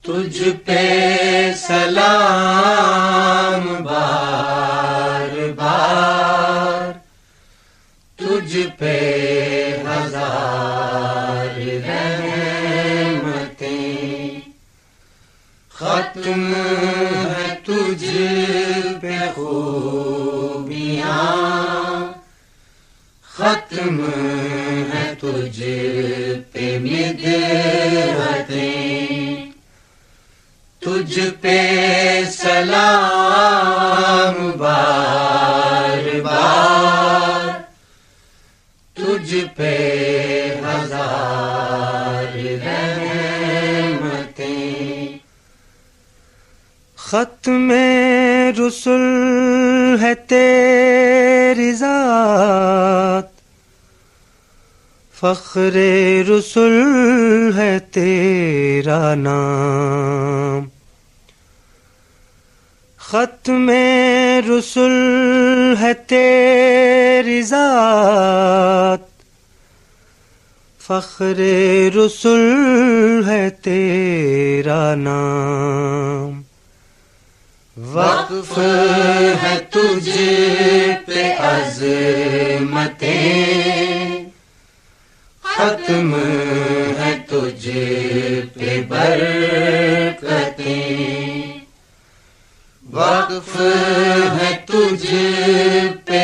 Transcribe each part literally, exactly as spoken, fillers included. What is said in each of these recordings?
تجھ پہ سلام بار بار، تجھ پہ ہزار رحمتیں، ختم ہے تجھ پہ خوبیاں، ختم ہے تجھ پہ مدحتیں، تجھ پہ سلام بار بار، تجھ پہ ہزار رحمتیں، ختم رسل ہے تیری ذات، فخر رسل ہے تیرا نام، ختم رسل ہے تیری ذات، فخر رسل ہے تیرا نام، وقف ہے تجھ پہ عظمتیں، ختم ہے تجھ پہ برکتیں، وقف ہے تجھ پہ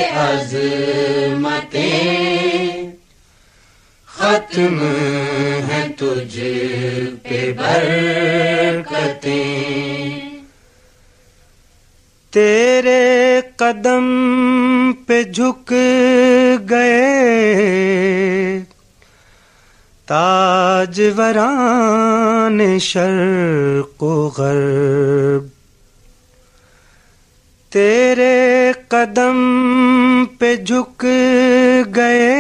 عظمتیں، ختم ہے تجھ پہ برکتیں، تیرے قدم پہ جھک گئے تاجوران شرق و غرب، تیرے قدم پہ جھک گئے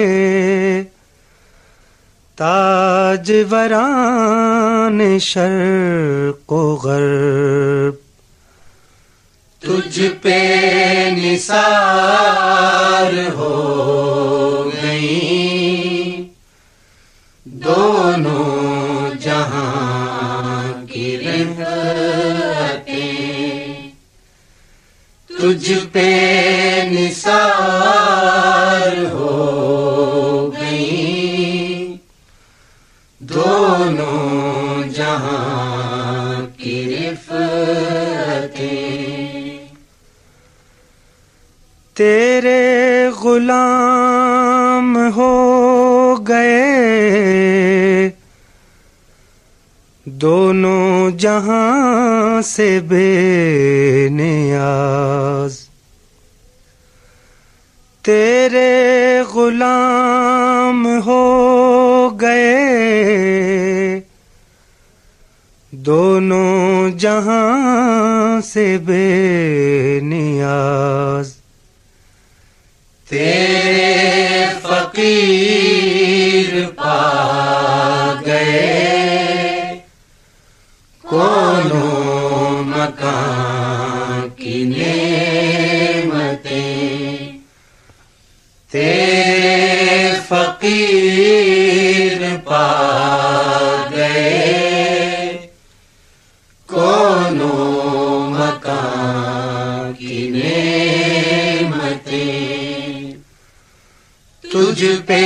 تاجوران شرق و غرب، تجھ پہ نثار ہو گئیں دونوں جہاں کی رحمتیں، تجھ پہ نثار ہو گئیں دونوں جہاں کی رفعتیں، تیرے غلام ہو گئے دونوں جہاں سے بے نیاز، تیرے غلام ہو گئے دونوں جہاں سے بے نیاز، تیرے فقیر پا گئے کونوں مکان کی نعمتیں، تیرے فقیر پا گئے کونوں مکان کی نعمتیں، تجھ پہ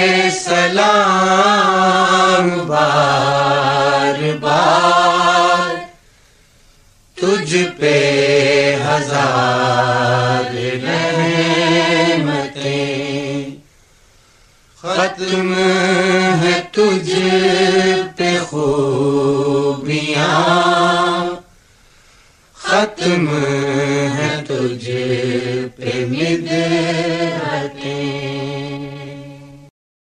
سلام بار بار، تجھ پہ ہزار رحمتیں، ختم ہے تجھ پہ خوبیاں، ختم ہے تجھ پہ مد